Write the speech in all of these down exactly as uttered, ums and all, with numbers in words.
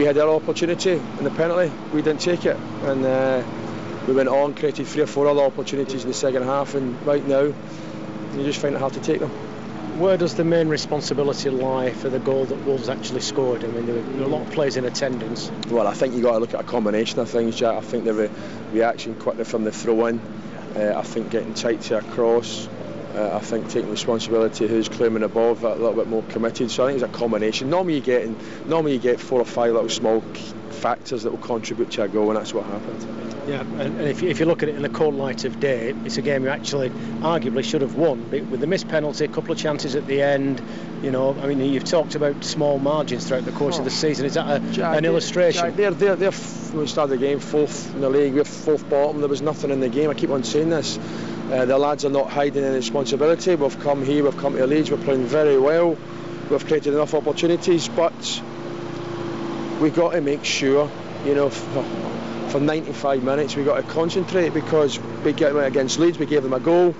we had our opportunity in the penalty, we didn't take it, and uh, we went on, created three or four other opportunities in the second half, and right now you just find it hard to take them. Where does the main responsibility lie for the goal that Wolves actually scored? I mean, there were, there were a lot of players in attendance. Well, I think you've got to look at a combination of things, Jack. I think the re- reaction quickly from the throw-in, uh, I think getting tight to a cross, uh, I think taking responsibility, who's claiming above, a little bit more committed. So I think it's a combination. Normally you get, normally you get four or five little small factors that will contribute to a goal, and that's what happened. Yeah, and if you, if you look at it in the cold light of day, it's a game you actually arguably should have won. But with the missed penalty, a couple of chances at the end, you know, I mean, you've talked about small margins throughout the course oh. of the season. Is that a, Jack, an illustration? Jack, they're, they're, they're, when we started the game, fourth in the league, we're fourth bottom, there was nothing in the game. I keep on saying this. Uh, the lads are not hiding any responsibility. We've come here, we've come to Leeds, we're playing very well, we've created enough opportunities, but we've got to make sure, you know, for, for ninety-five minutes we've got to concentrate, because we get against Leeds, we gave them a goal,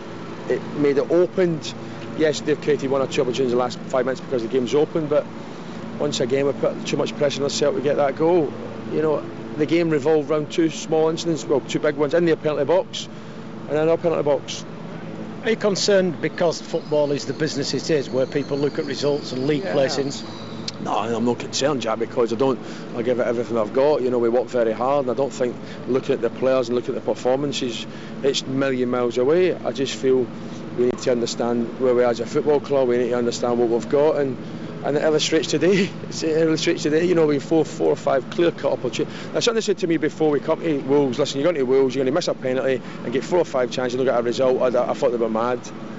it made it opened. Yes, they've created one or two opportunities in the last five minutes because the game's open, but once again we put too much pressure on ourselves to get that goal. You know, the game revolved around two small incidents, well, two big ones in the penalty box and in our penalty box. Are you concerned because football is the business it is, where people look at results and league yeah. placings? No, I'm not concerned, Jack, because I don't. I give it everything I've got. You know, we work very hard, and I don't think looking at the players and looking at the performances, it's a million miles away. I just feel we need to understand where we are as a football club. We need to understand what we've got, and and it illustrates today. It illustrates today. You know, we have four, four or five clear-cut opportunities. Now, somebody said to me before we come to Wolves, listen, you're going to Wolves, you're going to miss a penalty and get four or five chances. Look at a result. I, I thought they were mad.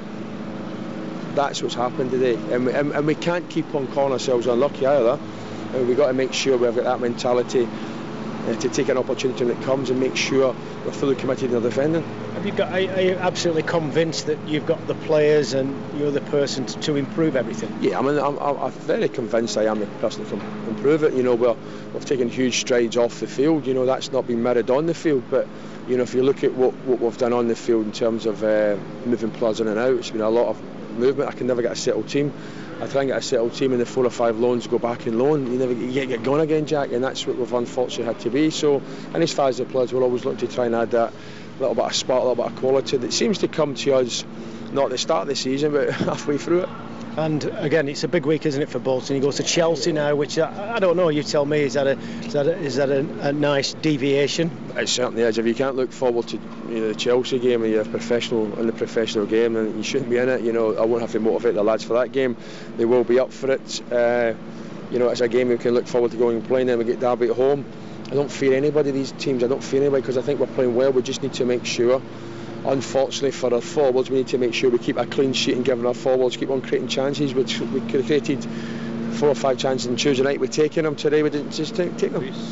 That's what's happened today, and we, and, and we can't keep on calling ourselves unlucky either. And we've got to make sure we've got that mentality uh, to take an opportunity when it comes and make sure we're fully committed in our defending. Have you got? Are, are you absolutely convinced that you've got the players and you're the person to, to improve everything? Yeah, I mean, I'm, I'm, I'm very convinced I am the person who can improve it. You know, we're, we've taken huge strides off the field. You know, that's not been mirrored on the field, but you know, if you look at what, what we've done on the field in terms of uh, moving players in and out, it's been a lot of movement. I can never get a settled team. I try and get a settled team, and the four or five loans go back in loan. You never get, get going again, Jack, and that's what we've unfortunately had to be. So, and as far as the players, we'll always look to try and add that little bit of spark, a little bit of quality that seems to come to us not at the start of the season, but halfway through it. And again, it's a big week, isn't it, for Bolton? He goes to Chelsea now, which I, I don't know. You tell me. Is that a is that a, is that a, a nice deviation? It certainly is. If you can't look forward to you know, the Chelsea game and you're professional in the professional game, then you shouldn't be in it. You know, I won't have to motivate the lads for that game. They will be up for it. Uh, you know, it's a game we can look forward to going and playing. Then we get Derby at home. I don't fear anybody. These teams, I don't fear anybody because I think we're playing well. We just need to make sure. Unfortunately for our forwards, we need to make sure we keep a clean sheet and giving our forwards keep on creating chances, which we created four or five chances on Tuesday night. We're taking them today. We didn't just take, take them.